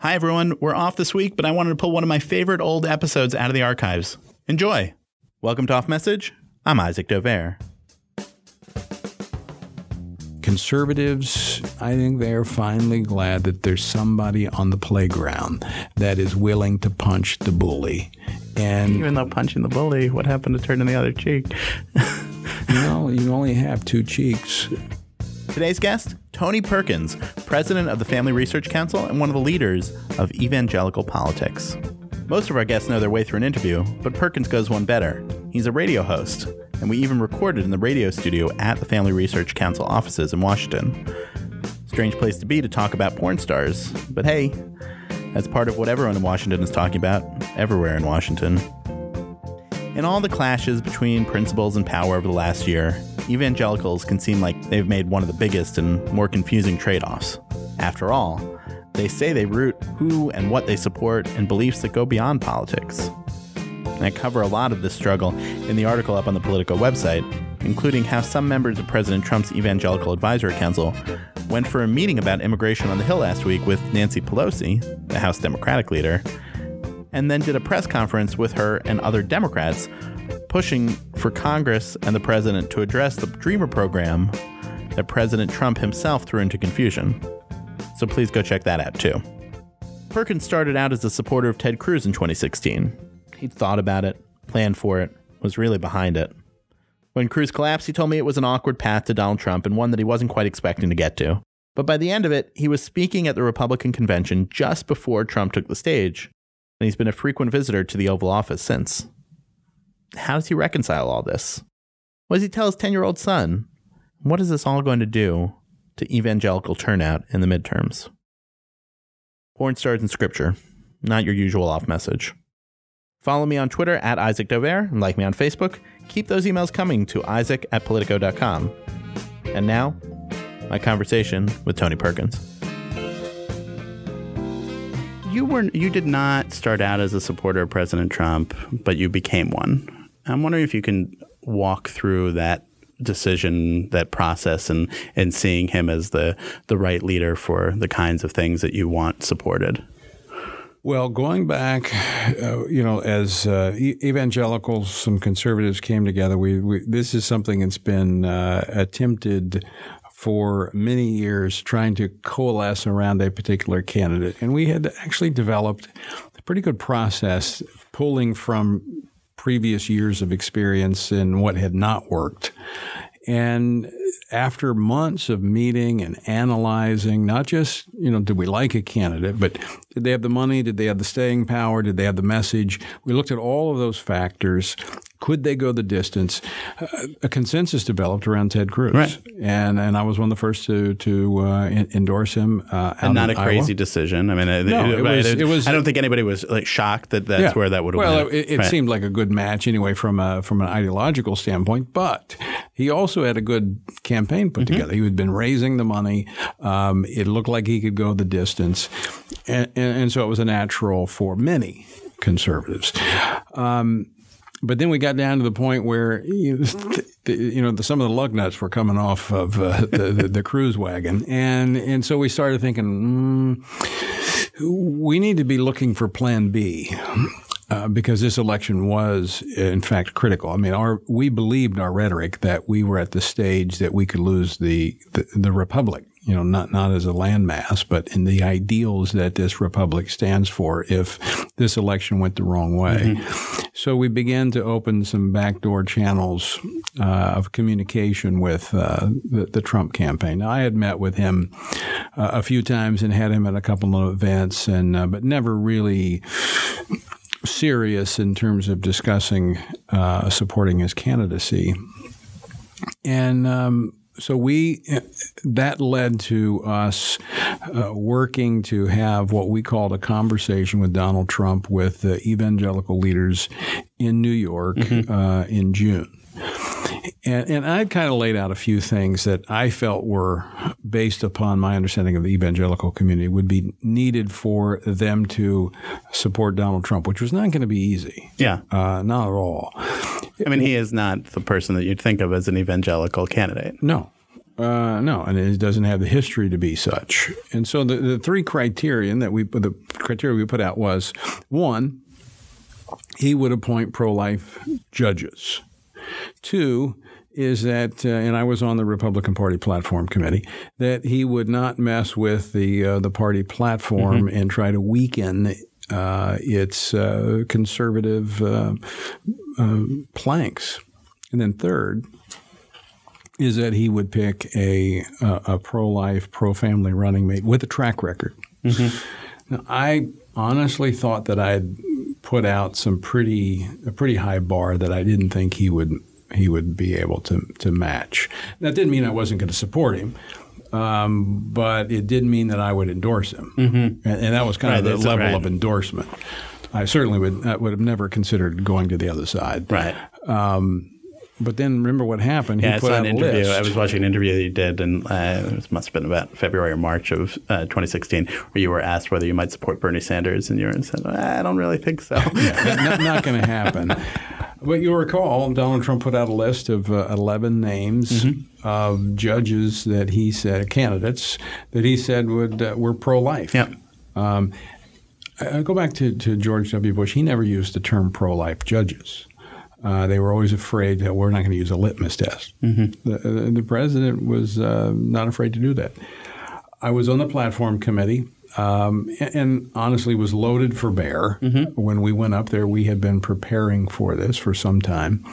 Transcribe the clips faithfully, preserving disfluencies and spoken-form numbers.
Hi, everyone. We're off this week, but I wanted to pull one of my favorite old episodes out of the archives. Enjoy. Welcome to Off Message. I'm Isaac Dovere. Conservatives, I think they're finally glad that there's somebody on the playground that is willing to punch the bully. And even though punching the bully, what happened to turning the other cheek? you know, you only have two cheeks. Today's guest, Tony Perkins, president of the Family Research Council and one of the leaders of evangelical politics. Most of our guests know their way through an interview, but Perkins goes one better. He's a radio host, and we even recorded in the radio studio at the Family Research Council offices in Washington. Strange place to be to talk about porn stars, but hey, that's part of what everyone in Washington is talking about, everywhere in Washington. In all the clashes between principles and power over the last year, evangelicals can seem like they've made one of the biggest and more confusing trade-offs. After all, they say they root who and what they support in beliefs that go beyond politics. And I cover a lot of this struggle in the article up on the Politico website, including how some members of President Trump's Evangelical Advisory Council went for a meeting about immigration on the Hill last week with Nancy Pelosi, the House Democratic leader, and then did a press conference with her and other Democrats pushing for Congress and the president to address the Dreamer program that President Trump himself threw into confusion. So please go check that out too. Perkins started out as a supporter of Ted Cruz in twenty sixteen. He'd thought about it, planned for it, was really behind it. When Cruz collapsed, he told me it was an awkward path to Donald Trump and one that he wasn't quite expecting to get to. But by the end of it, he was speaking at the Republican convention just before Trump took the stage, and he's been a frequent visitor to the Oval Office since. How does he reconcile all this? What does he tell his ten-year-old son? What is this all going to do to evangelical turnout in the midterms? Porn stars in scripture, not your usual off message. Follow me on Twitter at Isaac Dovere and like me on Facebook. Keep those emails coming to isaac at politico dot com. And now, my conversation with Tony Perkins. You were you did not start out as a supporter of President Trump, but you became one. I'm wondering if you can walk through that decision, that process, and and seeing him as the the right leader for the kinds of things that you want supported. Well, going back, uh, you know, as uh, e- evangelicals, some conservatives came together. We, we this is something that's been uh, attempted for many years, trying to coalesce around a particular candidate. And we had actually developed a pretty good process, pulling from previous years of experience in what had not worked. And after months of meeting and analyzing, not just, you know, did we like a candidate, but did they have the money? Did they have the staying power? Did they have the message? We looked at all of those factors. Could they go the distance? Uh, a consensus developed around Ted Cruz. Right. And and I was one of the first to to uh, in, endorse him. Uh, and not a crazy Iowa. decision. I mean, no, it, it, was, it, it was. I don't think anybody was like shocked that that's yeah. where that would have well, went. Well, it, it right. seemed like a good match anyway from a, from an ideological standpoint. But he also had a good campaign put mm-hmm. together. He had been raising the money. Um, it looked like he could go the distance, and, and, and so it was a natural for many conservatives. Um, But then we got down to the point where, you know, the, you know the, some of the lug nuts were coming off of uh, the, the, the Cruz wagon. And and so we started thinking, mm, we need to be looking for Plan B. Uh, because this election was, in fact, critical. I mean, our we believed our rhetoric that we were at the stage that we could lose the, the, the republic, you know, not, not as a landmass, but in the ideals that this republic stands for if this election went the wrong way. Mm-hmm. So we began to open some backdoor channels uh, of communication with uh, the, the Trump campaign. Now, I had met with him uh, a few times and had him at a couple of events, and uh, but never really serious in terms of discussing uh, supporting his candidacy. And um, so we that led to us uh, working to have what we called a conversation with Donald Trump with the evangelical leaders in New York mm-hmm. uh, in June. And, and I kind of laid out a few things that I felt were, based upon my understanding of the evangelical community, would be needed for them to support Donald Trump, which was not going to be easy. Yeah. Uh, not at all. I mean, he is not the person that you'd think of as an evangelical candidate. No. Uh, no, and it doesn't have the history to be such. And so the, the three criterion that we, the criteria we put out was, one, he would appoint pro-life judges. Two is that, uh, and I was on the Republican Party platform committee, that he would not mess with the uh, the party platform mm-hmm. and try to weaken uh, its uh, conservative uh, uh, planks. And then third is that he would pick a a, a pro-life, pro-family running mate with a track record. Mm-hmm. Now, I honestly thought that I'd put out some pretty a pretty high bar that I didn't think he would he would be able to to match. That didn't mean I wasn't going to support him, um, but it did mean that I would endorse him, mm-hmm. and, and that was kind right, of the level right. of endorsement. I certainly would I would have never considered going to the other side. Right. Um, But then remember what happened. He yeah, put I saw out an a interview. list. I was watching an interview that you did, and uh, it must have been about February or March of uh, twenty sixteen, where you were asked whether you might support Bernie Sanders, and you said, "I don't really think so." yeah, not not going to happen. But you'll recall, Donald Trump put out a list of uh, eleven names mm-hmm. of judges that he said, candidates that he said would uh, were pro-life. Yeah. Um, I go back to, to George W. Bush. He never used the term pro-life judges. Uh, they were always afraid that we're not going to use a litmus test. Mm-hmm. The, the president was uh, not afraid to do that. I was on the platform committee um, and, and honestly was loaded for bear. Mm-hmm. When we went up there, we had been preparing for this for some time.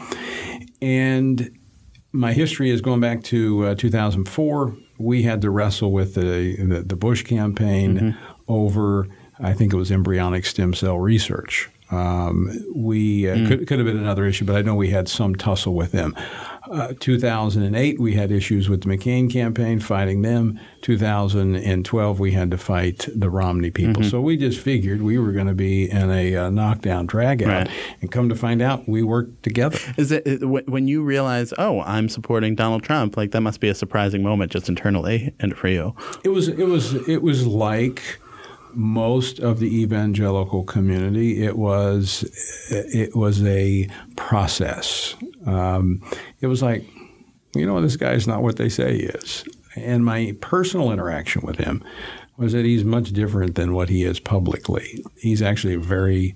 And my history is going back to uh, two thousand four. We had to wrestle with the, the, the Bush campaign mm-hmm. over, I think it was embryonic stem cell research. Um, we uh, mm. could, could have been another issue, but I know we had some tussle with them. Uh, two thousand eight, we had issues with the McCain campaign, fighting them. two thousand twelve, we had to fight the Romney people. Mm-hmm. So we just figured we were going to be in a uh, knockdown, drag out. Right. And come to find out, we worked together. Is it when you realize, oh, I'm supporting Donald Trump? Like that must be a surprising moment just internally and for you. It was. It was. It was like most of the evangelical community. It was. It was a process. Um, it was like, you know, this guy's not what they say he is. And my personal interaction with him was that he's much different than what he is publicly. He's actually very,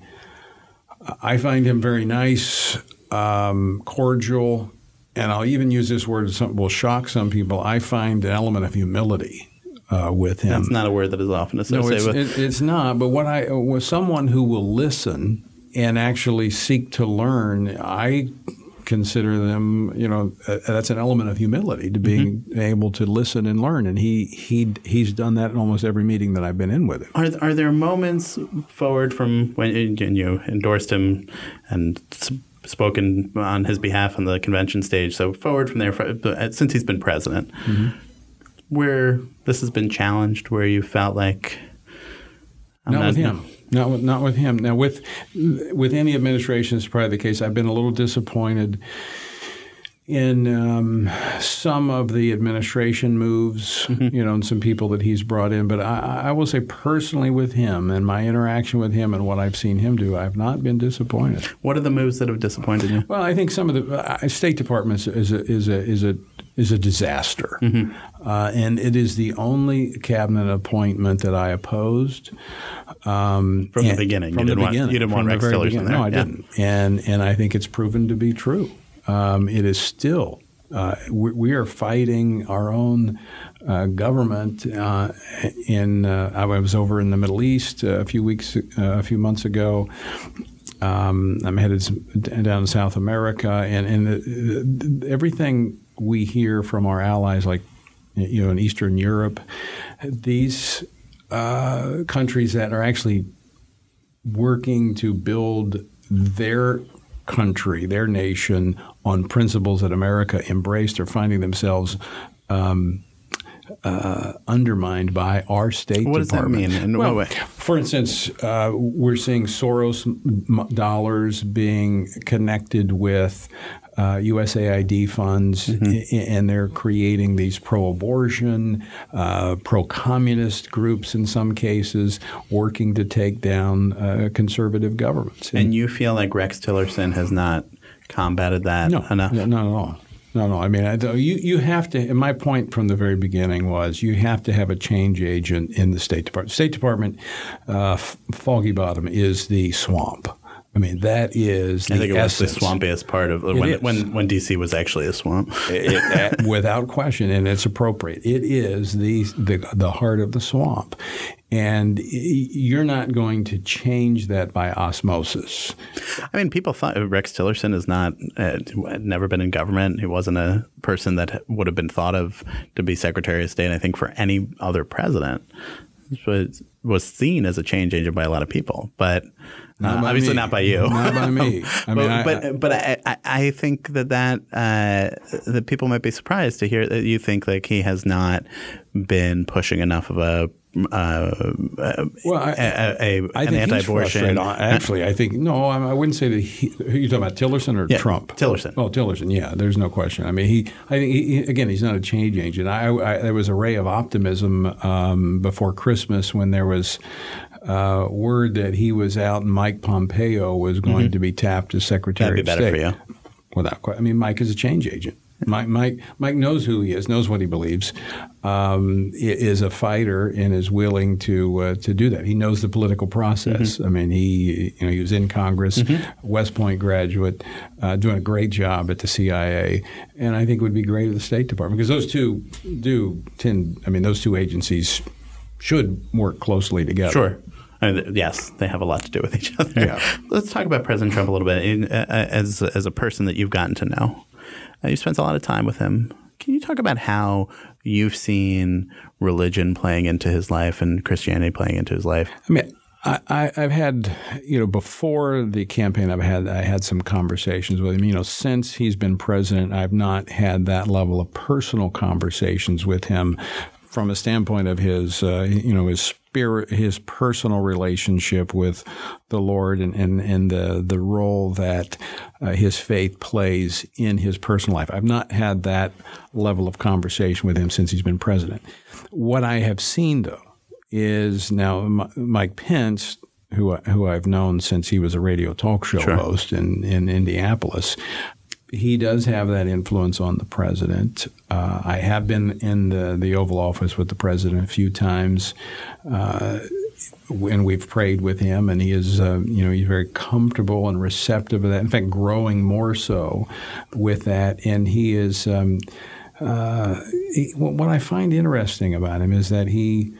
I find him very nice, um, cordial, and I'll even use this word that some, will shock some people. I find an element of humility uh, with him. That's not a word that is often associated no, it's, with. It, it's not, but what I was someone who will listen and actually seek to learn, I consider them, you know, uh, that's an element of humility, to being mm-hmm. able to listen and learn. And he he he's done that in almost every meeting that I've been in with him. Are are there moments forward from when you endorsed him and spoken on his behalf on the convention stage, so forward from there, since he's been president, mm-hmm. where this has been challenged, where you felt like I'm not, not with him. Not with, not with him. Now, with with any administration, it's probably the case. I've been a little disappointed in um, some of the administration moves, mm-hmm. you know, and some people that he's brought in. But I, I will say personally with him and my interaction with him and what I've seen him do, I've not been disappointed. What are the moves that have disappointed you? Well, I think some of the uh, State Department is a is a is a is a disaster, mm-hmm. uh, and it is the only cabinet appointment that I opposed um, from the beginning. From you the didn't beginning, want, you didn't want Rex Tillerson there. No, I yeah. didn't, and and I think it's proven to be true. Um, it is still uh, we, we are fighting our own uh, government. Uh, in uh, I was over in the Middle East uh, a few weeks, uh, a few months ago. Um, I'm headed down to South America, and and the, the, everything we hear from our allies, like you know in Eastern Europe, these uh, countries that are actually working to build their country, their nation, on principles that America embraced, are finding themselves um, uh, undermined by our State what Department. What does that mean? In well, what way? For instance, uh, we're seeing Soros dollars being connected with uh, U S A I D funds, mm-hmm. and they're creating these pro-abortion, uh, pro-communist groups in some cases, working to take down uh, conservative governments. And, and you feel like Rex Tillerson has not combated that no, enough? No, not at all. No, no. I mean, I, you you have to. And my point from the very beginning was you have to have a change agent in the State Department. State Department, uh, Foggy Bottom is the swamp. I mean, that is the I think it essence. was the swampiest part of It when, is. when when D C was actually a swamp. it, it, without question, and it's appropriate. It is the, the the heart of the swamp, and you're not going to change that by osmosis. I mean, people thought Rex Tillerson is not uh, had never been in government. He wasn't a person that would have been thought of to be Secretary of State. I think for any other president, was was seen as a change agent by a lot of people, but. Uh, obviously me. not by you. Not by me. I mean, but, I, but but I, I I think that that uh, that people might be surprised to hear that you think like he has not been pushing enough of a uh, well, I, a, a, I an think anti-abortion. Actually, I think no. I, I wouldn't say that. He, who you talking about, Tillerson or yeah, Trump? Tillerson. Oh, Tillerson. Yeah, there's no question. I mean, he. I think he, again, he's not a change agent. I, I there was a ray of optimism um, before Christmas when there was. Uh, word that he was out and Mike Pompeo was going mm-hmm. to be tapped as Secretary of State. That'd be better for you. Without question. I mean, Mike is a change agent. Mike, Mike, Mike knows who he is, knows what he believes, um, is a fighter, and is willing to uh, to do that. He knows the political process. Mm-hmm. I mean, he you know he was in Congress, mm-hmm. West Point graduate, uh, doing a great job at the C I A, and I think it would be great at the State Department because those two do tend. I mean, those two agencies should work closely together. Sure. I mean, yes, they have a lot to do with each other. Yeah. Let's talk about President Trump a little bit. In, uh, as as a person that you've gotten to know, uh, you spent a lot of time with him. Can you talk about how you've seen religion playing into his life and Christianity playing into his life? I mean, I, I, I've had, you know, before the campaign, I've had I had some conversations with him. You know, since he's been president, I've not had that level of personal conversations with him from a standpoint of his, uh, you know, his spirit, his personal relationship with the Lord, and and, and the the role that uh, his faith plays in his personal life. I've not had that level of conversation with him since he's been president. What I have seen, though, is now M- Mike Pence, who who I've known since he was a radio talk show sure. host in, in Indianapolis. He does have that influence on the president. Uh, I have been in the, the Oval Office with the president a few times, uh, and we've prayed with him, and he is, uh, you know, he's very comfortable and receptive of that. In fact, growing more so with that. And he is, um, uh, he, what I find interesting about him is that he,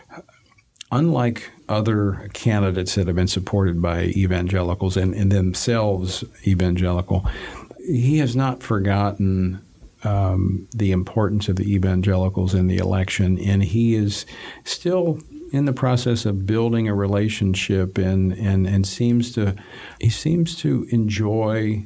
unlike other candidates that have been supported by evangelicals and, and themselves evangelical, he has not forgotten um, the importance of the evangelicals in the election, and he is still in the process of building a relationship, and and, and seems to he seems to enjoy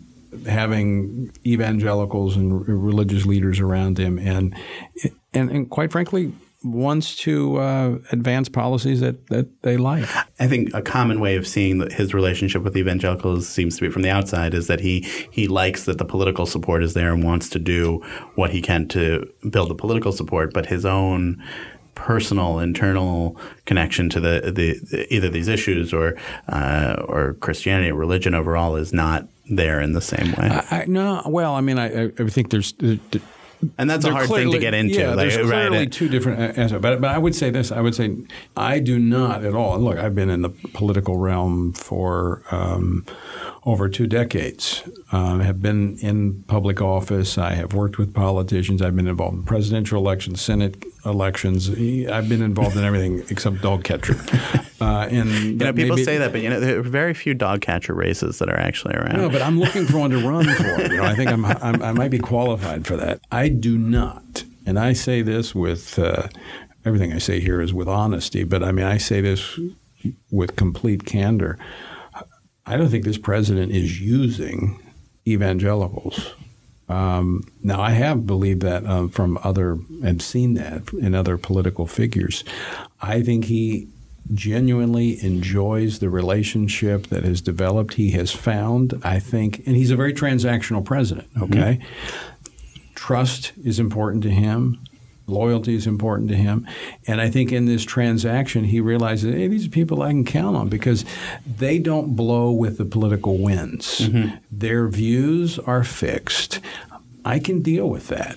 having evangelicals and religious leaders around him, and and, and quite frankly, wants to uh, advance policies that, that they like. I think a common way of seeing his relationship with evangelicals seems to be from the outside is that he he likes that the political support is there and wants to do what he can to build the political support, but his own personal internal connection to the, the either these issues or uh, or Christianity or religion overall is not there in the same way. I, I, no, well, I mean, I, I think there's. there's And that's a hard clearly, thing to get into. Yeah, like, there's clearly right? two different answers. But, but I would say this. I would say I do not at all. And look, I've been in the political realm for um, over two decades. Uh, have been in public office. I have worked with politicians. I've been involved in presidential elections, Senate elections. I've been involved in everything except dog catcher. Uh, and you know, people maybe, say that, but you know, there are very few dog catcher races that are actually around. No, but I'm looking for one to run for. You know, I think I'm, I'm I might be qualified for that. I do not, and I say this with uh, everything I say here is with honesty. But I mean, I say this with complete candor. I don't think this president is using evangelicals. Um, now, I have believed that um, from other and seen that in other political figures. I think he genuinely enjoys the relationship that has developed. He has found, I think, and he's a very transactional president, okay? Mm-hmm. Trust is important to him. Loyalty is important to him. And I think in this transaction, he realizes, hey, these are people I can count on because they don't blow with the political winds. Mm-hmm. Their views are fixed. I can deal with that.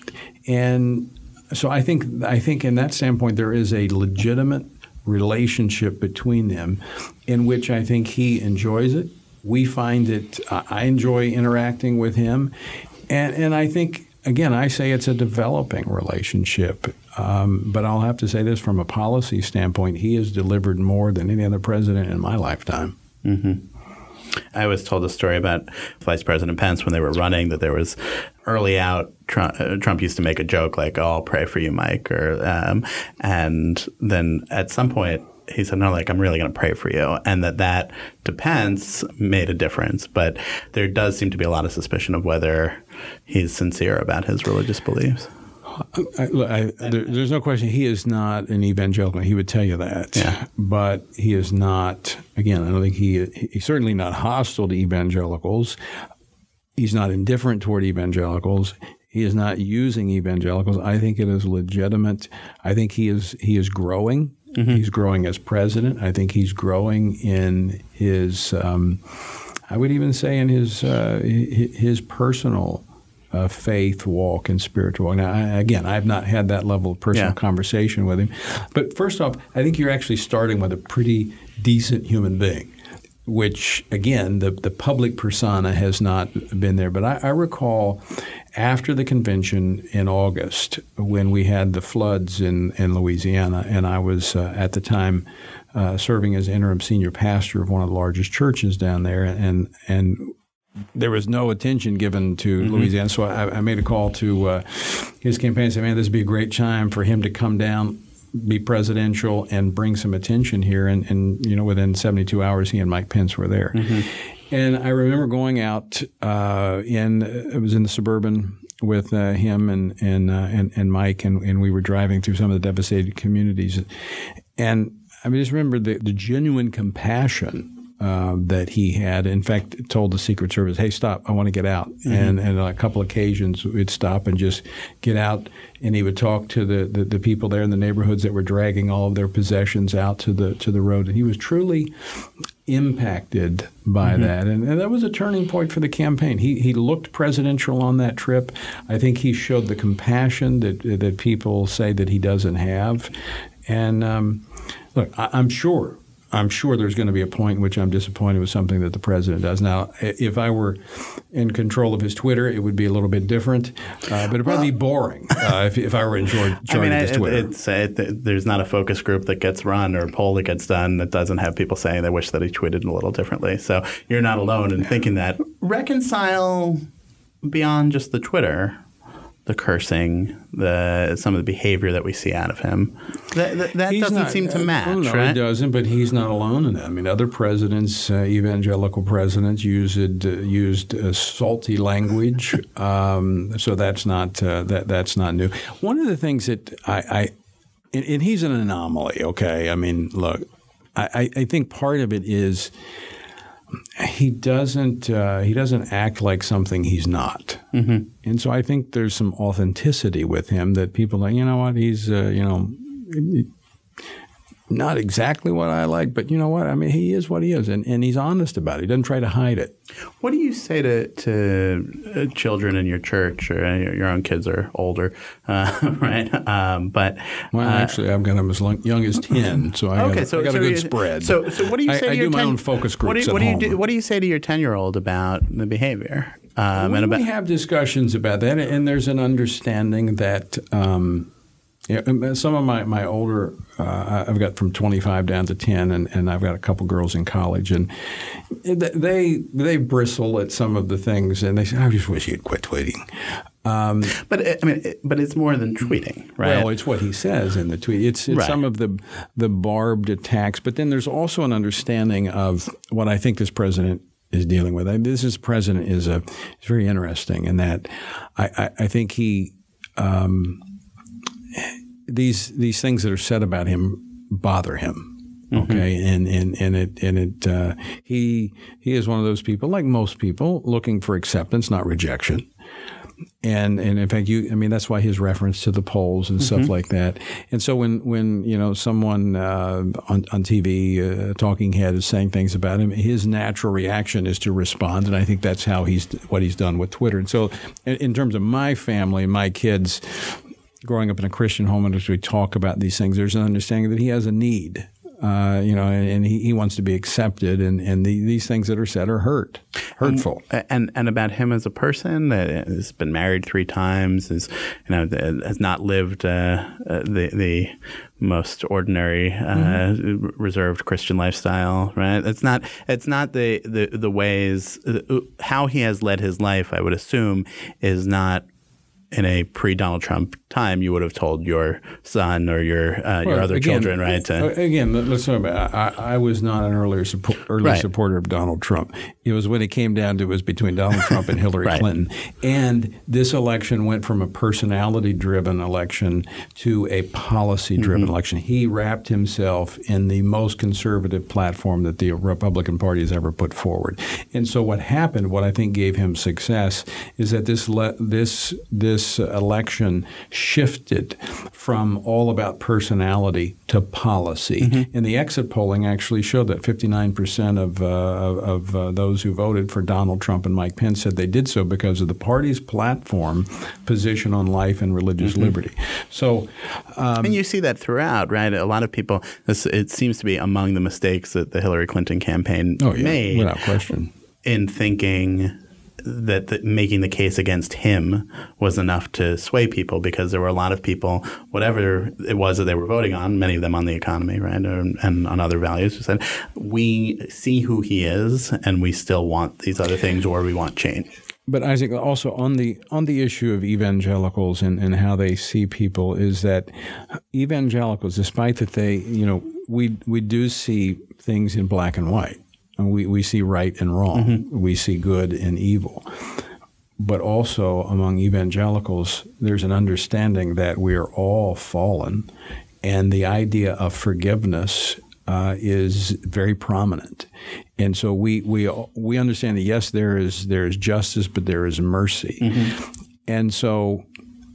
And so I think I think in that standpoint there is a legitimate relationship between them in which I think he enjoys it. We find it, uh, I enjoy interacting with him. And, and I think, again, I say it's a developing relationship. Um, but I'll have to say this from a policy standpoint, he has delivered more than any other president in my lifetime. Mm-hmm. I was told a story about Vice President Pence when they were running that there was early out, Trump, uh, Trump used to make a joke like, oh, I'll pray for you, Mike. or um, And then at some point he said, no, like, I'm really going to pray for you. And that that to Pence made a difference. But there does seem to be a lot of suspicion of whether he's sincere about his religious beliefs. I, I, there, there's no question he is not an evangelical. He would tell you that. Yeah. But he is not, again, I don't think he he's certainly not hostile to evangelicals. He's not indifferent toward evangelicals. He is not using evangelicals. I think it is legitimate. I think he is he is growing. Mm-hmm. He's growing as president. I think he's growing in his, um, I would even say in his uh, his personal Uh, faith walk and spiritual walk. Now, I, again, I've not had that level of personal yeah. conversation with him. But first off, I think you're actually starting with a pretty decent human being, which, again, the, the public persona has not been there. But I, I recall after the convention in August when we had the floods in, in Louisiana, and I was uh, at the time uh, serving as interim senior pastor of one of the largest churches down there, and and there was no attention given to mm-hmm. Louisiana. So I, I made a call to uh, his campaign and said, man, this would be a great time for him to come down, be presidential, and bring some attention here. And, and you know, within seventy-two hours, he and Mike Pence were there. Mm-hmm. And I remember going out uh, in, it was in the Suburban with uh, him and and, uh, and and Mike, and, and we were driving through some of the devastated communities. And I just remember the, the genuine compassion Uh, that he had. In fact, told the Secret Service, hey, stop, I want to get out. Mm-hmm. And, and on a couple occasions, we'd stop and just get out, and he would talk to the, the, the people there in the neighborhoods that were dragging all of their possessions out to the to the road. And he was truly impacted by mm-hmm. that. And, and that was a turning point for the campaign. He he looked presidential on that trip. I think he showed the compassion that, that people say that he doesn't have. And um, look, I, I'm sure I'm sure there's going to be a point in which I'm disappointed with something that the president does. Now, if I were in control of his Twitter, it would be a little bit different, uh, but it'd probably well, be boring uh, if, if I were in charge, charge I mean, of his it, Twitter. It's, it, there's not a focus group that gets run or a poll that gets done that doesn't have people saying they wish that he tweeted a little differently. So you're not alone in thinking that. Reconcile beyond just the Twitter, the cursing, the some of the behavior that we see out of him. That, that, that doesn't not, seem to match, uh, no, right? it doesn't, but he's not alone in that. I mean, other presidents, uh, evangelical presidents, used uh, used uh, salty language, um, so that's not uh, that that's not new. One of the things that I, I and, and he's an anomaly. Okay, I mean, look, I, I think part of it is he doesn't uh, he doesn't act like something he's not. Mm-hmm. And so I think there's some authenticity with him that people are like, you know what, he's, uh, you know, not exactly what I like, but you know what, I mean, he is what he is, and, and he's honest about it. He doesn't try to hide it. What do you say to, to children in your church, or your, your own kids are older, uh, right? Um, but Well, uh, actually, I've got them as young as ten, so I okay, got, so, I got so a good you, spread. So, so what do you say I, to I your do my ten, own focus groups what do you, at what do you home. do, What do you say to your ten-year-old about the behavior? Um, well, and about, we have discussions about that, and there's an understanding that um, yeah, some of my, my older, uh, I've got from twenty-five down to ten, and, and I've got a couple girls in college, and they they bristle at some of the things, and they say, I just wish you'd quit tweeting. Um, but I mean, it, but it's more than tweeting, right? Well, it's what he says in the tweet. It's, it's right. some of the the barbed attacks, but then there's also an understanding of what I think this president is dealing with. I mean, this is president is a is very interesting in that I, I, I think he um, these these things that are said about him bother him. Okay, mm-hmm. and and and it and it uh, he he is one of those people, like most people, looking for acceptance, not rejection. And and in fact, you I mean that's why his reference to the polls and mm-hmm. stuff like that. And so when when you know someone uh, on on T V, a talking head, is saying things about him, his natural reaction is to respond. And I think that's how he's what he's done with Twitter. And so in, in terms of my family, my kids, growing up in a Christian home, and as we talk about these things, there's an understanding that he has a need. Uh, you know, and, and he, he wants to be accepted, and, and the, these things that are said are hurt, hurtful. And, and and about him as a person, that has been married three times, is you know has not lived uh, uh, the the most ordinary, uh, mm-hmm. reserved Christian lifestyle, right? It's not it's not the the the ways how he has led his life. I would assume is not. In a pre-Donald Trump time, you would have told your son or your uh, well, your other again, children, right? To, again, let's talk about. I, I was not an earlier support, early right. supporter of Donald Trump. It was when it came down to it was between Donald Trump and Hillary right. Clinton, and this election went from a personality-driven election to a policy-driven mm-hmm. election. He wrapped himself in the most conservative platform that the Republican Party has ever put forward, and so what happened, what I think gave him success, is that this le- this this. This election shifted from all about personality to policy. Mm-hmm. And the exit polling actually showed that fifty-nine percent of, uh, of uh, those who voted for Donald Trump and Mike Pence said they did so because of the party's platform position on life and religious mm-hmm. liberty. So, um, and you see that throughout, right? A lot of people, this, it seems to be among the mistakes that the Hillary Clinton campaign oh, yeah, made. Without question. In thinking that the, making the case against him was enough to sway people, because there were a lot of people, whatever it was that they were voting on, many of them on the economy, right, or, and on other values, who said, we see who he is and we still want these other things, or we want change. But Isaac, also on the on the issue of evangelicals and, and how they see people, is that evangelicals, despite that they, you know, we we do see things in black and white. We we see right and wrong. Mm-hmm. We see good and evil. But also among evangelicals, there's an understanding that we are all fallen, and the idea of forgiveness uh, is very prominent. And so we we we understand that yes, there is there is justice, but there is mercy. Mm-hmm. And so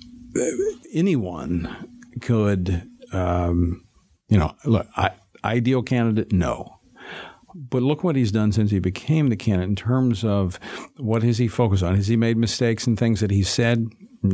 anyone could, um, you know, look, I, ideal candidate, no. But look what he's done since he became the candidate in terms of what has he focused on. Has he made mistakes in things that he said?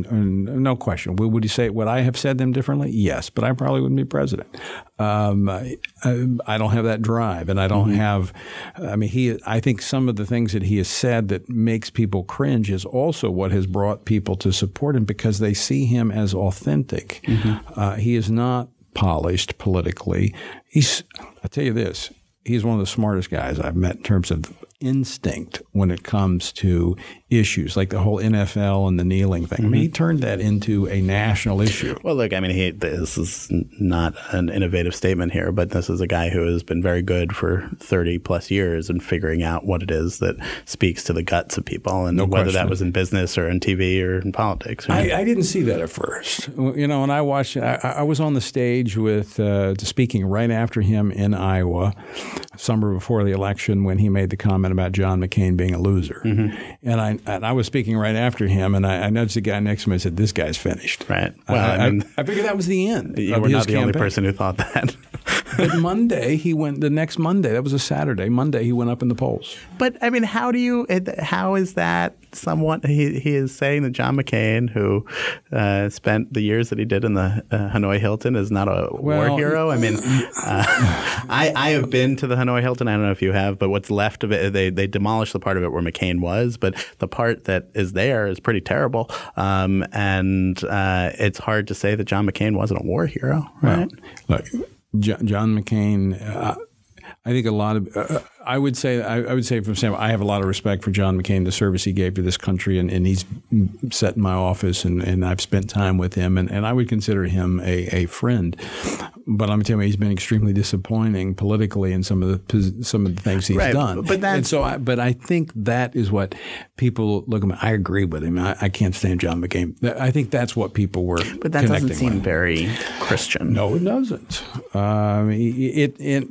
No question. Would he say, would I have said them differently? Yes, but I probably wouldn't be president. Um, I, I don't have that drive, and I don't mm-hmm. have – I mean, he. I think some of the things that he has said that makes people cringe is also what has brought people to support him, because they see him as authentic. Mm-hmm. Uh, he is not polished politically. He's – I'll tell you this. He's one of the smartest guys I've met in terms of instinct when it comes to issues like the whole N F L and the kneeling thing. Mm-hmm. I mean, he turned that into a national issue. Well, look, I mean, he, this is not an innovative statement here, but this is a guy who has been very good for thirty plus years in figuring out what it is that speaks to the guts of people, and no whether question. That was in business or in T V or in politics. Right? I, I didn't see that at first. You know, when I watched, I, I was on the stage with uh, speaking right after him in Iowa, summer before the election, when he made the comment about John McCain being a loser. Mm-hmm. And I and I was speaking right after him, and I, I noticed the guy next to me and said, this guy's finished. Right. Well, I, I, mean, I figured that was the end. You of were his not the campaign. only person who thought that. But Monday, he went, the next Monday, that was a Saturday, Monday, he went up in the polls. But, I mean, how do you, how is that somewhat, he, he is saying that John McCain, who uh, spent the years that he did in the uh, Hanoi Hilton, is not a well, war hero? I mean, uh, I, I have been to the Hanoi Hilton. I don't know if you have, but what's left of it, they, they demolished the part of it where McCain was, but the part that is there is pretty terrible. Um, and uh, it's hard to say that John McCain wasn't a war hero, right? Well, look, John McCain, uh, I think a lot of uh, – I would say I, I would say from Sam, I have a lot of respect for John McCain, the service he gave to this country, and, and he's sat in my office, and, and I've spent time with him, and, and I would consider him a, a friend. But I'm telling you, he's been extremely disappointing politically in some of the some of the things he's right, done. But that's, and so, I, but I think that is what people look at. Me, I agree with him. I, I can't stand John McCain. I think that's what people were. But that doesn't seem with. very Christian. No, it doesn't. Um, it, it, it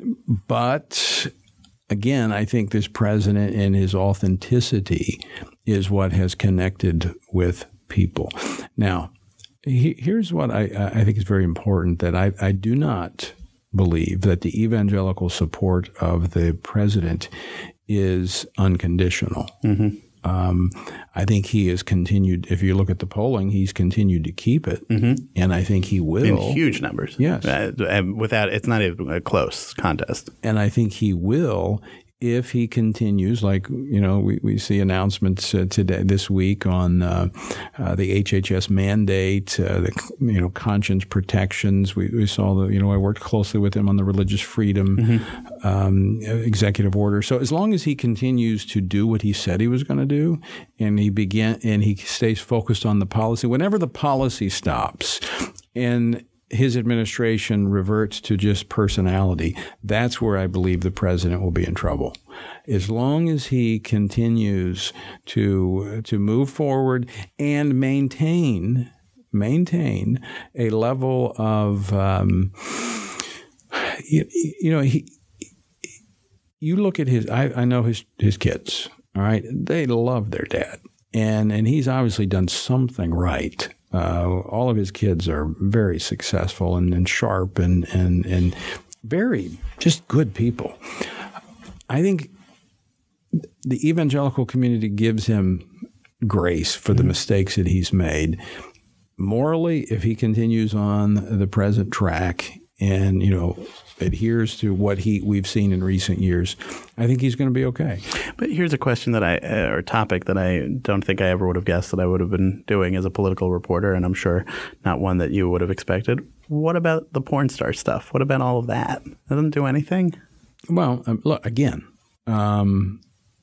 but. Again, I think this president and his authenticity is what has connected with people. Now, he, here's what I, I think is very important, that I, I do not believe that the evangelical support of the president is unconditional. Mm-hmm. Um, I think he has continued, if you look at the polling, he's continued to keep it. Mm-hmm. And I think he will. In huge numbers. Yes. Uh, without, it's not even a close contest. And I think he will if he continues, like, you know, we, we see announcements uh, today, this week on uh, uh, the H H S mandate, uh, the, you know, conscience protections. We, we saw the, you know, I worked closely with him on the religious freedom mm-hmm. um, executive order. So as long as he continues to do what he said he was going to do, and he begin and he stays focused on the policy, whenever the policy stops and his administration reverts to just personality, that's where I believe the president will be in trouble. As long as he continues to to move forward and maintain maintain a level of um, you, you know he you look at his I, I know his his kids, all right, they love their dad, and and he's obviously done something right. Uh, all of his kids are very successful and, and sharp and, and, and very just good people. I think the evangelical community gives him grace for the mistakes that he's made. Morally, if he continues on the present track and, you know, adheres to what he we've seen in recent years, I think he's going to be okay. But here's a question that I uh, or topic that I don't think I ever would have guessed that I would have been doing as a political reporter, and I'm sure not one that you would have expected. What about the porn star stuff? What about all of that? Doesn't do anything? Well, um, look again. Um,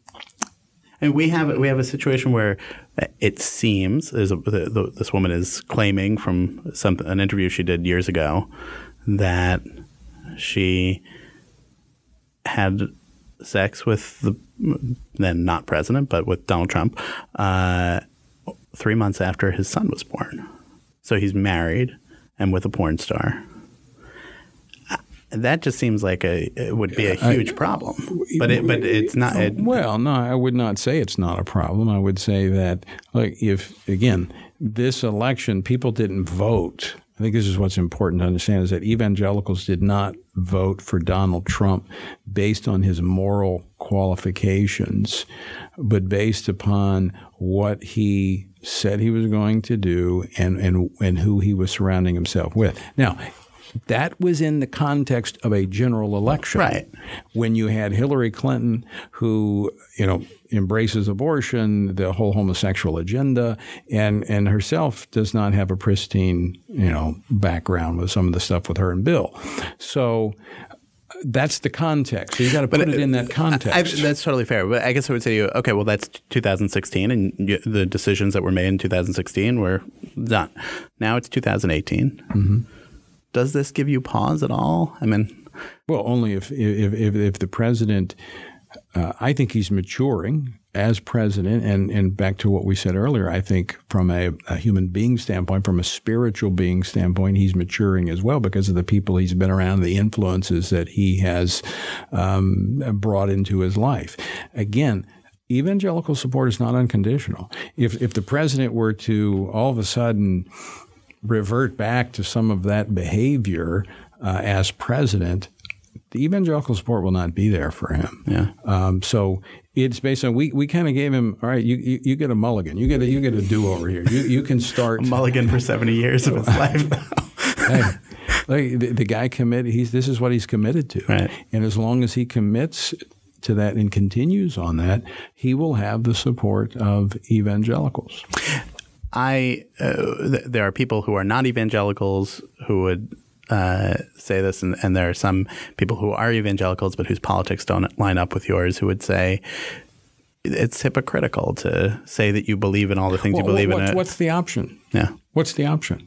I mean, we have we have a situation where it seems there's a, the, the, this woman is claiming from some an interview she did years ago that she had sex with the then not president, but with Donald Trump, uh, three months after his son was born. So he's married and with a porn star. That just seems like a it would be a huge I, problem, but it, but it's not. It, well, no, I would not say it's not a problem. I would say that, like, if again, this election, people didn't vote. I think this is what's important to understand, is that evangelicals did not vote for Donald Trump based on his moral qualifications, but based upon what he said he was going to do and and and who he was surrounding himself with. Now, that was in the context of a general election. Right. When you had Hillary Clinton, who, you know, embraces abortion, the whole homosexual agenda, and, and herself does not have a pristine, you know, background with some of the stuff with her and Bill. So that's the context. So you got to put but, it in that context. I, I, that's totally fair. But I guess I would say to you, okay, well, that's two thousand sixteen, and you, the decisions that were made in two thousand sixteen were done. Now it's two thousand eighteen. Mm-hmm. Does this give you pause at all? I mean, well, only if if if, if the president, uh, I think he's maturing as president, and, and back to what we said earlier, I think from a, a human being standpoint, from a spiritual being standpoint, he's maturing as well because of the people he's been around, the influences that he has um, brought into his life. Again, evangelical support is not unconditional. If if the president were to all of a sudden revert back to some of that behavior uh, as president, the evangelical support will not be there for him. Yeah. Um, so it's based on we we kind of gave him, all right, you, you you get a mulligan, you get a you get a do over here. You you can start a mulligan for seventy years of his life now. Hey, like the, the guy committed. He's this is what he's committed to, right. And as long as he commits to that and continues on that, he will have the support of evangelicals. I uh, th- there are people who are not evangelicals who would uh, say this, and, and there are some people who are evangelicals but whose politics don't line up with yours who would say it's hypocritical to say that you believe in all the things well, you believe what, in. What's the option? Yeah. What's the option?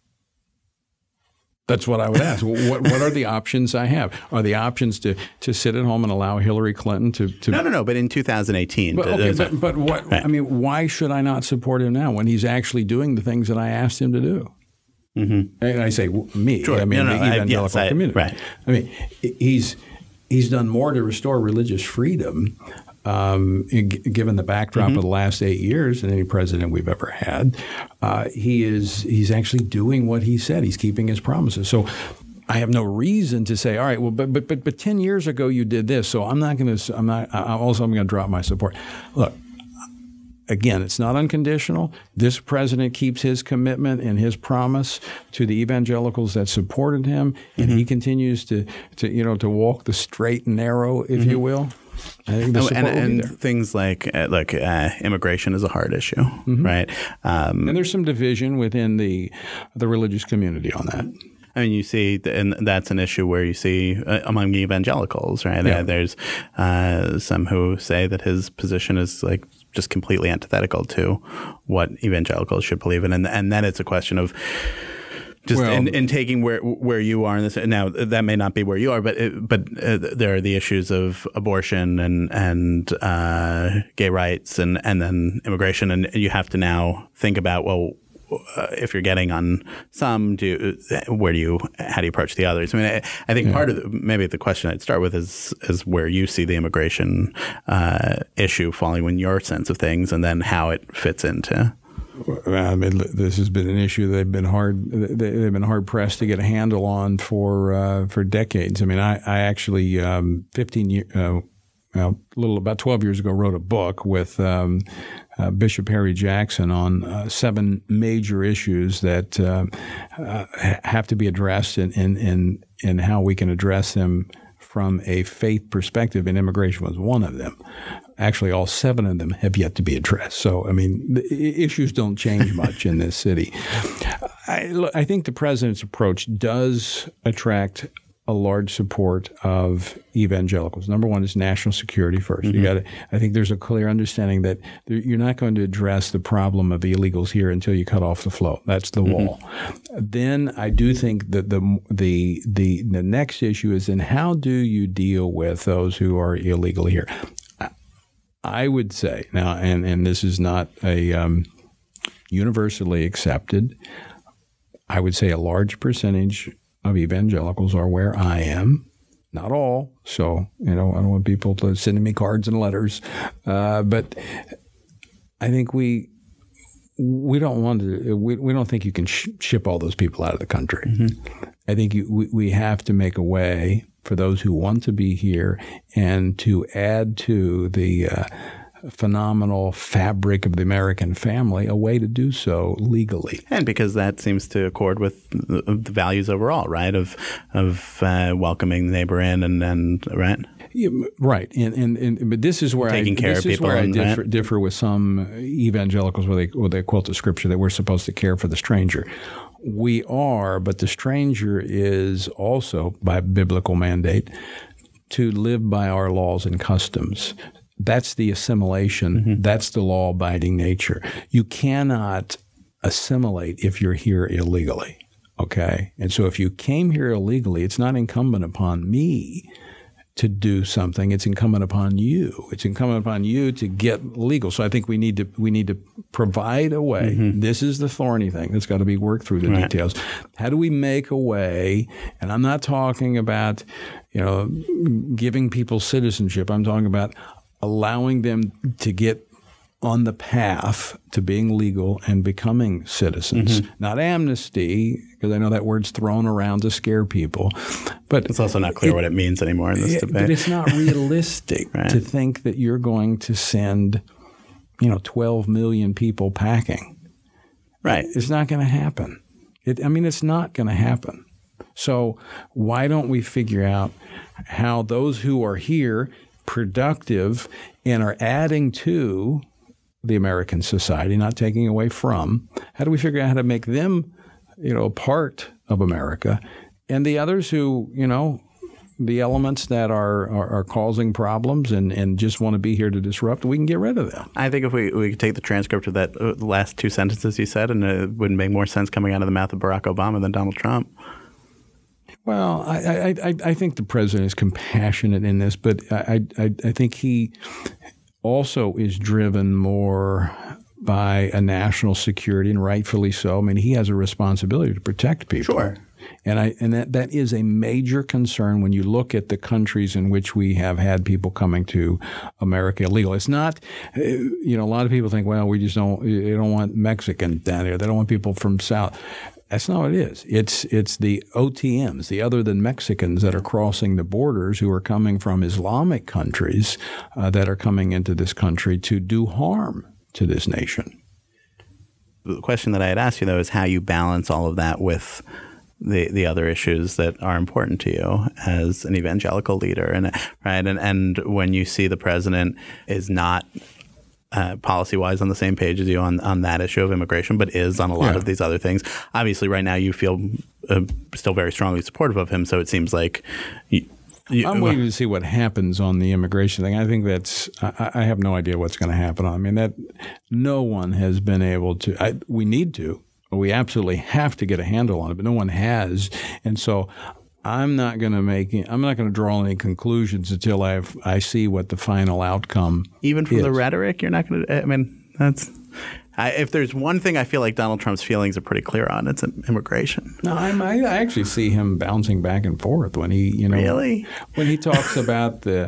That's what I would ask. what What are the options I have? Are the options to, to sit at home and allow Hillary Clinton to, to No, no, no. But in two thousand eighteen. But, okay, but, but what? Right. I mean, why should I not support him now when he's actually doing the things that I asked him to do? Mm-hmm. And I say me. Sure. I mean, no, no, the evangelical I, yes, community. I, right. I mean, he's he's done more to restore religious freedom um, g- given the backdrop mm-hmm. of the last eight years and any president we've ever had, uh, he is he's actually doing what he said. He's keeping his promises. So I have no reason to say, all right, well, but but but but ten years ago you did this, so I'm not going to. I'm not. I'm also I'm going to drop my support. Look. Again, it's not unconditional. This president keeps his commitment and his promise to the evangelicals that supported him, and mm-hmm. he continues to, to, you know, to walk the straight and narrow, if mm-hmm. you will. I think the oh, support and, will be and there. Things like uh, like uh, immigration is a hard issue, mm-hmm. right? Um, and there's some division within the the religious community on that. I mean, you see, and that's an issue where you see uh, among evangelicals, right? Yeah. There's uh, some who say that his position is like just completely antithetical to what evangelicals should believe in, and and then it's a question of just well, in, in taking where where you are in this. Now, that may not be where you are, but it, but uh, there are the issues of abortion and and uh, gay rights, and and then immigration, and you have to now think about, well, Uh, if you're getting on some, do you, where do you, how do you approach the others? I mean, I, I think yeah. part of the, maybe the question I'd start with is is where you see the immigration uh, issue falling in your sense of things, and then how it fits into. I mean, this has been an issue they've been hard they've been hard pressed to get a handle on for uh, for decades. I mean, I, I actually um, fifteen years. Uh, Well, a little about twelve years ago, wrote a book with um, uh, Bishop Harry Jackson on uh, seven major issues that uh, uh, have to be addressed, and in, in, in, in how we can address them from a faith perspective, and immigration was one of them. Actually, all seven of them have yet to be addressed. So, I mean, the issues don't change much in this city. I, I think the president's approach does attract a large support of evangelicals. Number one is national security first. Mm-hmm. You got to. I think there's a clear understanding that there, you're not going to address the problem of illegals here until you cut off the flow. That's the mm-hmm. wall. Then I do think that the the the the next issue is, then how do you deal with those who are illegal here? I, I would say now, and and this is not a um, universally accepted. I would say a large percentage of evangelicals are where I am. Not all. So, you know, I don't want people to send me cards and letters. Uh, but I think we we don't want to, we, we don't think you can sh- ship all those people out of the country. Mm-hmm. I think you, we, we have to make a way for those who want to be here and to add to the uh, phenomenal fabric of the American family, a way to do so legally. And because that seems to accord with the, the values overall, right, of of uh, welcoming the neighbor in and, and right? Yeah, right. And, and and but this is where Taking I, care this of is people where I and, differ, right? differ with some evangelicals where they, where they quote the scripture that we're supposed to care for the stranger. We are, but the stranger is also, by biblical mandate, to live by our laws and customs. That's the assimilation. Mm-hmm. That's the law-abiding nature. You cannot assimilate if you're here illegally, okay? And so if you came here illegally, it's not incumbent upon me to do something. It's incumbent upon you. It's incumbent upon you to get legal. So I think we need to we need to provide a way. Mm-hmm. This is the thorny thing that's got to be worked through the right. details. How do we make a way? And I'm not talking about, you know, giving people citizenship. I'm talking about allowing them to get on the path to being legal and becoming citizens. Mm-hmm. Not amnesty, because I know that word's thrown around to scare people. But it's also not clear it, what it means anymore in this it, debate. But it's not realistic right. to think that you're going to send, you know, twelve million people packing. Right. It's not going to happen. It, I mean, it's not going to happen. So why don't we figure out how those who are here, productive, and are adding to the American society, not taking away from, how do we figure out how to make them, you know, a part of America, and the others who, you know, the elements that are, are, are causing problems and, and just want to be here to disrupt, we can get rid of them. I think if we, we could take the transcript of that uh, last two sentences you said, and it would make more sense coming out of the mouth of Barack Obama than Donald Trump. Well, I, I, I think the president is compassionate in this, but I, I, I think he also is driven more by a national security, and rightfully so. I mean, he has a responsibility to protect people. Sure. And I and that, that is a major concern when you look at the countries in which we have had people coming to America illegal. It's not, you know, a lot of people think, well, we just don't, you don't want Mexicans down here. They don't want people from South. That's not what it is. It's it's the O T Ms, the other than Mexicans that are crossing the borders who are coming from Islamic countries uh, that are coming into this country to do harm to this nation. The question that I had asked you, though, is how you balance all of that with the the other issues that are important to you as an evangelical leader. And right, and, and when you see the president is not Uh, policy-wise on the same page as you on, on that issue of immigration, but is on a lot yeah. of these other things. Obviously, right now you feel uh, still very strongly supportive of him, so it seems like you, you, I'm waiting to see what happens on the immigration thing. I think that's I, I have no idea what's going to happen. I mean, that no one has been able to. I, we need to. We absolutely have to get a handle on it, but no one has, and so. I'm not going to make. I'm not going to draw any conclusions until I've I see what the final outcome. Even from is. the rhetoric, you're not going to. I mean, that's. I, if there's one thing I feel like Donald Trump's feelings are pretty clear on, it's immigration. No, I'm, I actually see him bouncing back and forth when he, you know, really when he talks about the,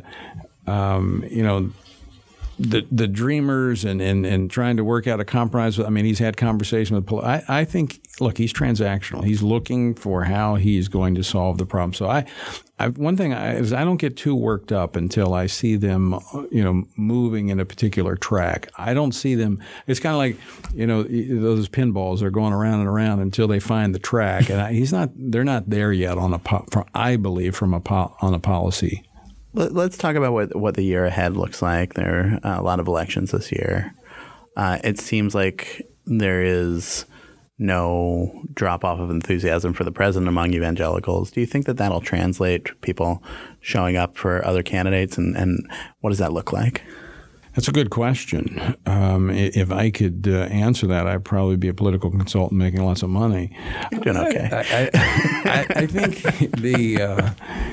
um, you know. The the dreamers and, and, and trying to work out a compromise. I mean, he's had conversation with. I, I think. Look, he's transactional. He's looking for how he's going to solve the problem. So I, I one thing I, is I don't get too worked up until I see them, you know, moving in a particular track. I don't see them. It's kind of like, you know, those pinballs are going around and around until they find the track. And I, he's not. They're not there yet on a. I believe from a on a policy. Let's talk about what what the year ahead looks like. There are a lot of elections this year. Uh, it seems like there is no drop-off of enthusiasm for the president among evangelicals. Do you think that that'll translate to people showing up for other candidates, and, and what does that look like? That's a good question. Um, if I could uh, answer that, I'd probably be a political consultant making lots of money. You're doing okay. I, I, I, I think the uh,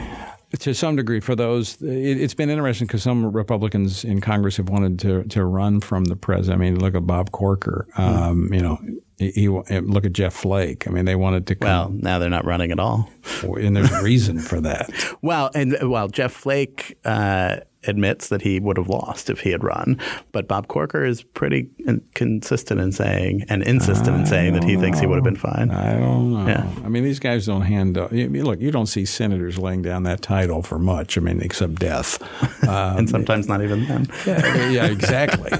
to some degree for those, it, it's been interesting because some Republicans in Congress have wanted to to run from the president. I mean, look at Bob Corker. Um, mm. You know, he, he look at Jeff Flake. I mean, they wanted to. Come, well, now they're not running at all, and there's a reason for that. Well, and well, Jeff Flake uh, admits that he would have lost if he had run, but Bob Corker is pretty consistent in saying and insistent in saying that he know. thinks he would have been fine. I don't know. Yeah. I mean, these guys don't hand up. Look, you don't see senators laying down that title for much. I mean, except death, um, and sometimes not even then. Yeah, yeah exactly.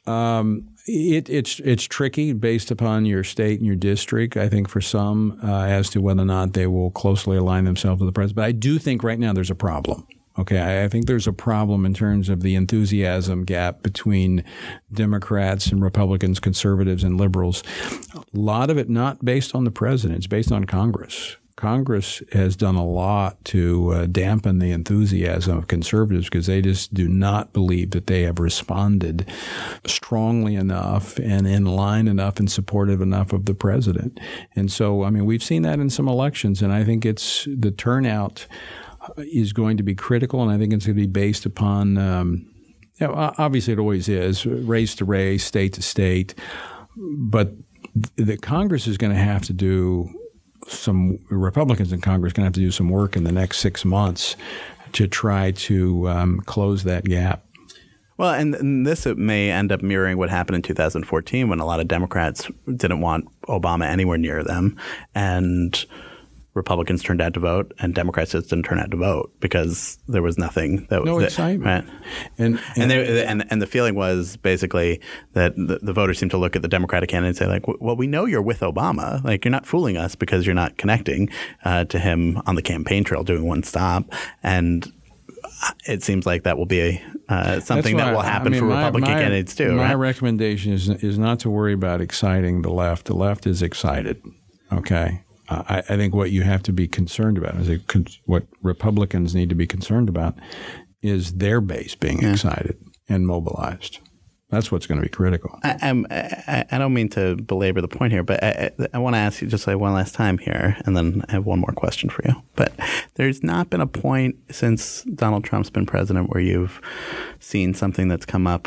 Um, It, it's it's tricky based upon your state and your district, I think, for some, uh, as to whether or not they will closely align themselves with the president. But I do think right now there's a problem. Okay, I, I think there's a problem in terms of the enthusiasm gap between Democrats and Republicans, conservatives and liberals. A lot of it not based on the president. It's based on Congress. Congress has done a lot to uh, dampen the enthusiasm of conservatives because they just do not believe that they have responded strongly enough and in line enough and supportive enough of the president. And so, I mean, we've seen that in some elections, and I think it's the turnout is going to be critical, and I think it's going to be based upon, um, you know, obviously it always is, race to race, state to state, but the Congress is going to have to do some Republicans in Congress are going to have to do some work in the next six months to try to um, close that gap. Well, and, and this may end up mirroring what happened in two thousand fourteen when a lot of Democrats didn't want Obama anywhere near them, and Republicans turned out to vote, and Democrats just didn't turn out to vote because there was nothing that no that, excitement. Right? And and, and, they, and and the feeling was basically that the, the voters seemed to look at the Democratic candidate and say, like, well, we know you're with Obama. Like, you're not fooling us because you're not connecting uh, to him on the campaign trail doing one stop. And it seems like that will be a, uh, something that will happen I mean, for my, Republican my, candidates too. My right? recommendation is is not to worry about exciting the left. The left is excited. Okay. I, I think what you have to be concerned about is a, what Republicans need to be concerned about is their base being yeah. excited and mobilized. That's what's going to be critical. I, I'm, I, I don't mean to belabor the point here, but I, I, I want to ask you just like one last time here, and then I have one more question for you. But there's not been a point since Donald Trump's been president where you've seen something that's come up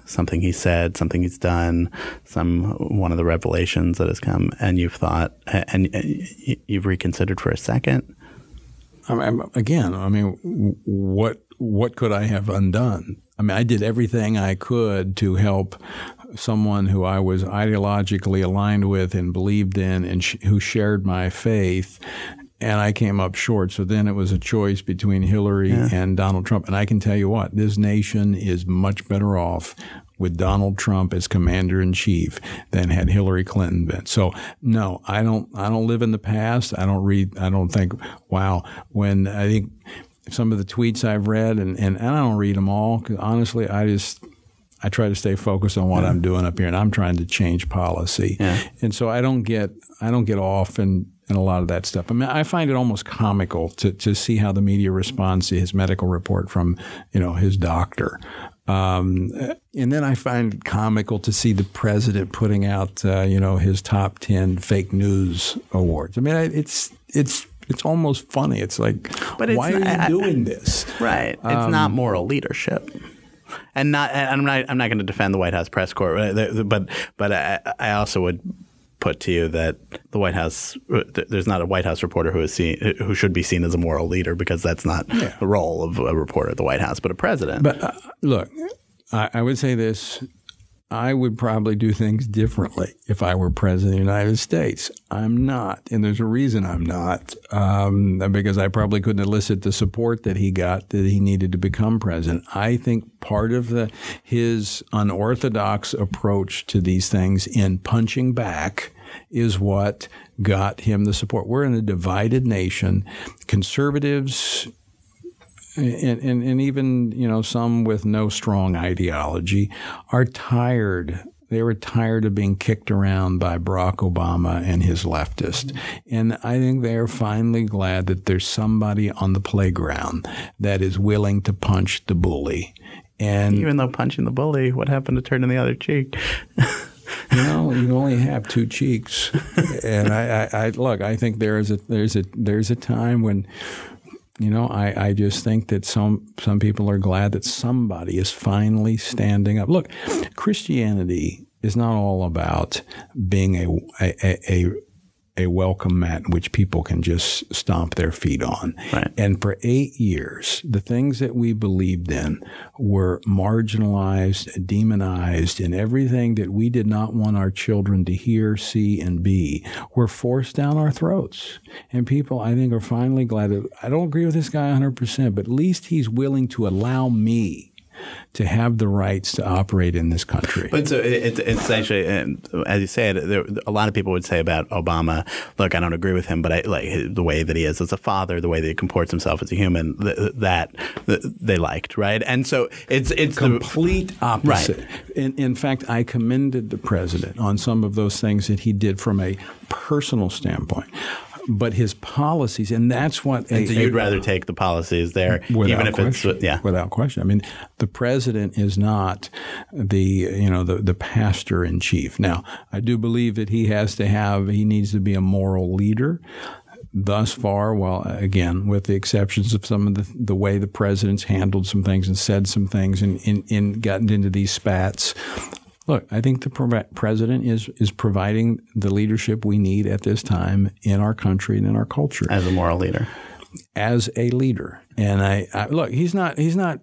something he said, something he's done, some one of the revelations that has come, and you've thought, and, and you've reconsidered for a second? I mean, again, I mean, what what could I have undone? I mean, I did everything I could to help someone who I was ideologically aligned with and believed in, and sh- who shared my faith. And I came up short. So then it was a choice between Hillary yeah. and Donald Trump. And I can tell you what, this nation is much better off with Donald Trump as commander-in-chief than had Hillary Clinton been. So no, I don't I don't live in the past. I don't read I don't think, wow, when I think some of the tweets I've read, and, and, and I don't read them all, because honestly, I just I try to stay focused on what yeah. I'm doing up here, and I'm trying to change policy. Yeah. And so I don't get I don't get off in, in a lot of that stuff. I mean, I find it almost comical to, to see how the media responds to his medical report from, you know, his doctor. Um, and then I find it comical to see the president putting out, uh, you know, his top ten fake news awards. I mean, it's it's it's almost funny. It's like, but it's why not, are you doing I, this? Right. It's um, not moral leadership. And not, and I'm not, I'm not going to defend the White House press corps, but, but I, I also would put to you that the White House, there's not a White House reporter who is seen, who should be seen as a moral leader, because that's not yeah. the role of a reporter at the White House, but a president. But uh, look, I, I would say this. I would probably do things differently if I were president of the United States. I'm not, and there's a reason I'm not, um, because I probably couldn't elicit the support that he got that he needed to become president. I think part of the his unorthodox approach to these things in punching back is what got him the support. We're in a divided nation. Conservatives And, and, and even, you know, some with no strong ideology are tired. They were tired of being kicked around by Barack Obama and his leftist. And I think they're finally glad that there's somebody on the playground that is willing to punch the bully. And even though punching the bully, what happened to turning the other cheek? You know, you only have two cheeks. And I, I, I look, I think there is a there's a there's a time when, you know, I, I just think that some some people are glad that somebody is finally standing up. Look, Christianity is not all about being a a, a, a welcome mat in which people can just stomp their feet on. Right. And for eight years, the things that we believed in were marginalized, demonized, and everything that we did not want our children to hear, see, and be were forced down our throats. And people, I think, are finally glad that I don't agree with this guy one hundred percent, but at least he's willing to allow me to have the rights to operate in this country. But so it, it's actually, as you say, there, a lot of people would say about Obama, look, I don't agree with him, but I like the way that he is as a father, the way that he comports himself as a human, that, that they liked, right? And so it's it's complete the, opposite. Right. In, in fact, I commended the president on some of those things that he did from a personal standpoint. But his policies, and that's what and a, so you'd a, rather take the policies there, even if question, it's yeah, without question. I mean, the president is not the you know the the pastor in chief. Now, I do believe that he has to have he needs to be a moral leader. Thus far, well, again, with the exceptions of some of the the way the president's handled some things and said some things and in, in gotten into these spats. Look, I think the president is is providing the leadership we need at this time in our country and in our culture. As a moral leader. As a leader. And I, I look, he's not he's not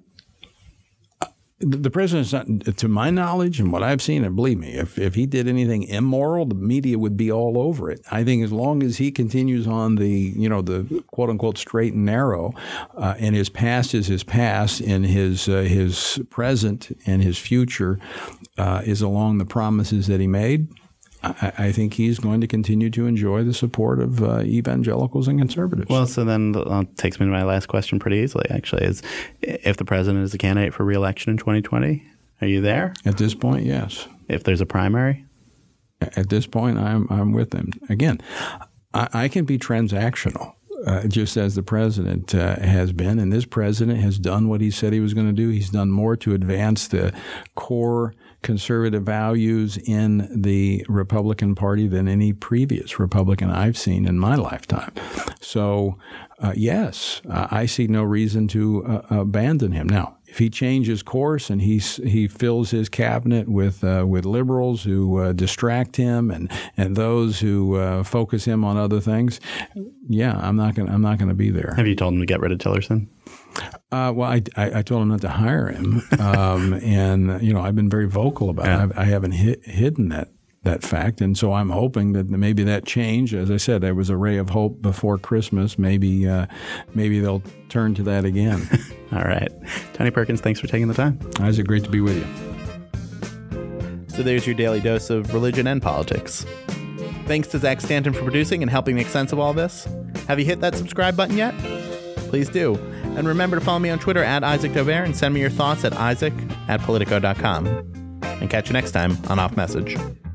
the president's not, to my knowledge and what I've seen, and believe me, if, if he did anything immoral, the media would be all over it. I think as long as he continues on the, you know, the quote unquote straight and narrow, uh, and his past is his past, and his uh, his present and his future uh, is along the promises that he made, I, I think he's going to continue to enjoy the support of uh, evangelicals and conservatives. Well, so then uh, takes me to my last question pretty easily, actually, is if the president is a candidate for re-election in twenty twenty, are you there? At this point, yes. If there's a primary? At this point, I'm I'm with him. Again, I, I can be transactional. Uh, just as the president uh, has been, and this president has done what he said he was going to do. He's done more to advance the core conservative values in the Republican Party than any previous Republican I've seen in my lifetime. So, uh, yes, uh, I see no reason to uh, abandon him. Now, if he changes course and he he fills his cabinet with uh, with liberals who uh, distract him and and those who uh, focus him on other things, yeah, I'm not gonna I'm not gonna be there. Have you told him to get rid of Tillerson? Uh, well, I, I, I told him not to hire him, um, and you know I've been very vocal about yeah. it. I, I haven't hi- hidden that. that fact. And so I'm hoping that maybe that change, as I said, there was a ray of hope before Christmas. Maybe uh, maybe they'll turn to that again. All right. Tony Perkins, thanks for taking the time. Isaac, great to be with you. So there's your daily dose of religion and politics. Thanks to Zach Stanton for producing and helping make sense of all this. Have you hit that subscribe button yet? Please do. And remember to follow me on Twitter at Isaac Dovere and send me your thoughts at isaac at politico dot com. And catch you next time on Off Message.